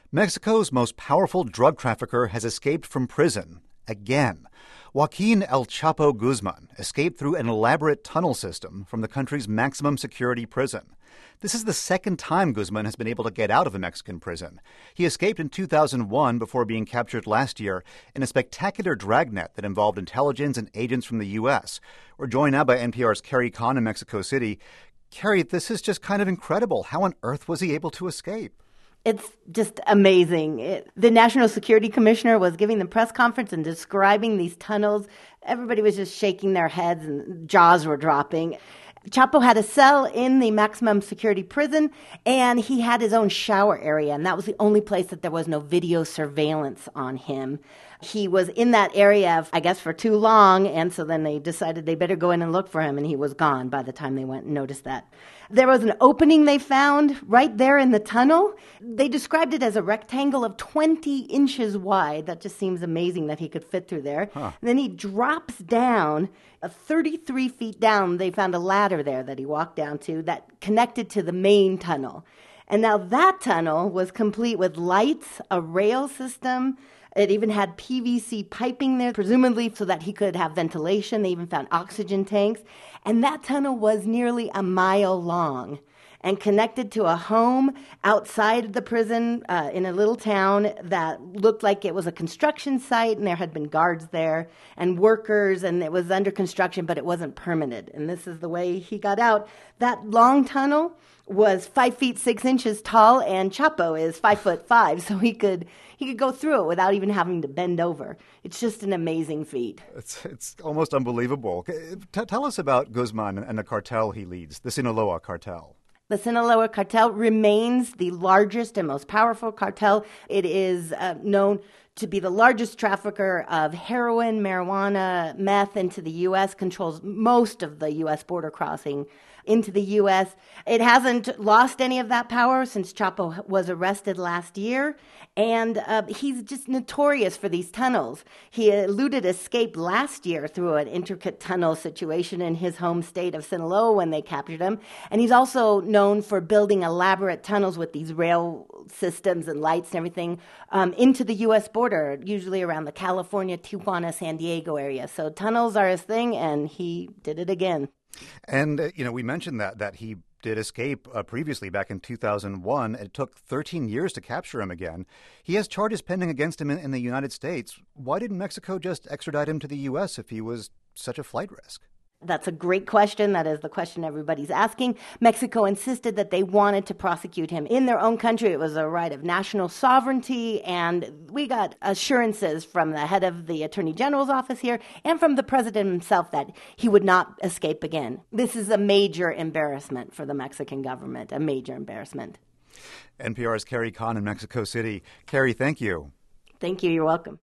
Mexico's most powerful drug trafficker has escaped from prison again. Joaquin El Chapo Guzman escaped through an elaborate tunnel system from the country's maximum security prison. This is the second time Guzman has been able to get out of a Mexican prison. He escaped in 2001 before being captured last year in a spectacular dragnet that involved intelligence and agents from the U.S. We're joined now by NPR's Carrie Kahn in Mexico City. Carrie, this is just kind of incredible. How on earth was he able to escape? It's just amazing. The National Security Commissioner was giving the press conference and describing these tunnels. Everybody was just shaking their heads and jaws were dropping. Chapo had a cell in the maximum security prison, and he had his own shower area, and that was the only place that there was no video surveillance on him. He was in that area, I guess, for too long, and so then they decided they better go in and look for him, and he was gone by the time they went and noticed that. There was an opening they found right there in the tunnel. They described it as a rectangle of 20 inches wide. That just seems amazing that he could fit through there. And then he drops down, 33 feet down. They found a ladder there that he walked down to that connected to the main tunnel. And now that tunnel was complete with lights, a rail system. It even had PVC piping there, presumably so that he could have ventilation. They even found oxygen tanks. And that tunnel was nearly a mile long and connected to a home outside the prison in a little town that looked like it was a construction site, and there had been guards there and workers, and it was under construction, but it wasn't permitted. And this is the way he got out. That long tunnel was 5 feet 6 inches tall, and Chapo is 5'5", so he could go through it without even having to bend over. It's just an amazing feat. It's almost unbelievable. Tell us about Guzman and the cartel he leads, the Sinaloa cartel. The Sinaloa cartel remains the largest and most powerful cartel. It is known to be the largest trafficker of heroin, marijuana, meth into the U.S., controls most of the U.S. border crossing into the U.S. It hasn't lost any of that power since Chapo was arrested last year, and he's just notorious for these tunnels. He eluded escape last year through an intricate tunnel situation in his home state of Sinaloa when they captured him, and he's also known for building elaborate tunnels with these rail systems and lights and everything into the U.S. border, usually around the California, Tijuana, San Diego area. So tunnels are his thing, and he did it again. And, we mentioned that he did escape previously back in 2001. It took 13 years to capture him again. He has charges pending against him in the United States. Why didn't Mexico just extradite him to the U.S. if he was such a flight risk? That's a great question. That is the question everybody's asking. Mexico insisted that they wanted to prosecute him in their own country. It was a right of national sovereignty, and we got assurances from the head of the Attorney General's office here and from the president himself that he would not escape again. This is a major embarrassment for the Mexican government, a major embarrassment. NPR's Carrie Kahn in Mexico City. Carrie, thank you. Thank you. You're welcome.